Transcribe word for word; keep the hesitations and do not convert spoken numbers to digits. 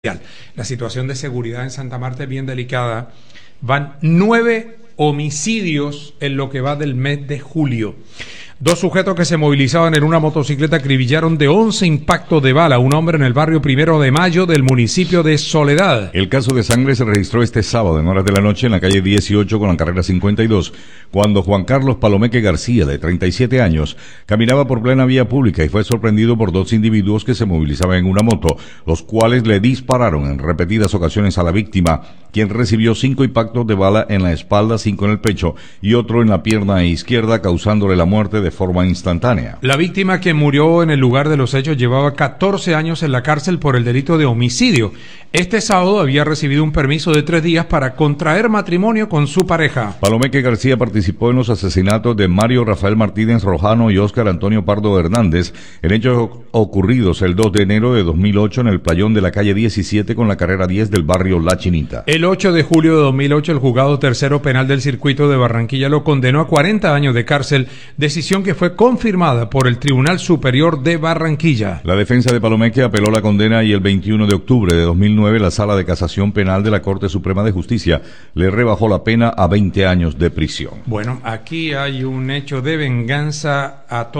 La situación de seguridad en Santa Marta es bien delicada. Van nueve homicidios en lo que va del mes de julio. Dos sujetos que se movilizaban en una motocicleta acribillaron de once impactos de bala a un hombre en el barrio Primero de Mayo del municipio de Soledad. El caso de sangre se registró este sábado en horas de la noche en la calle dieciocho con la carrera cincuenta y dos, cuando Juan Carlos Palomeque García, de treinta y siete años, caminaba por plena vía pública y fue sorprendido por dos individuos que se movilizaban en una moto, los cuales le dispararon en repetidas ocasiones a la víctima, quien recibió cinco impactos de bala en la espalda, cinco en el pecho y otro en la pierna izquierda, causándole la muerte de forma instantánea. La víctima, que murió en el lugar de los hechos, llevaba catorce años en la cárcel por el delito de homicidio. Este sábado había recibido un permiso de tres días para contraer matrimonio con su pareja. Palomeque García participó en los asesinatos de Mario Rafael Martínez Rojano y Óscar Antonio Pardo Hernández, en hechos ocurridos el dos de enero de dos mil ocho en el playón de la calle diecisiete con la carrera diez del barrio La Chinita. El ocho de julio de dos mil ocho, el juzgado tercero penal del circuito de Barranquilla lo condenó a cuarenta años de cárcel, decisión que fue confirmada por el Tribunal Superior de Barranquilla. La defensa de Palomeque apeló la condena y el veintiuno de octubre de dos mil nueve la Sala de Casación Penal de la Corte Suprema de Justicia le rebajó la pena a veinte años de prisión. Bueno, aquí hay un hecho de venganza a todos.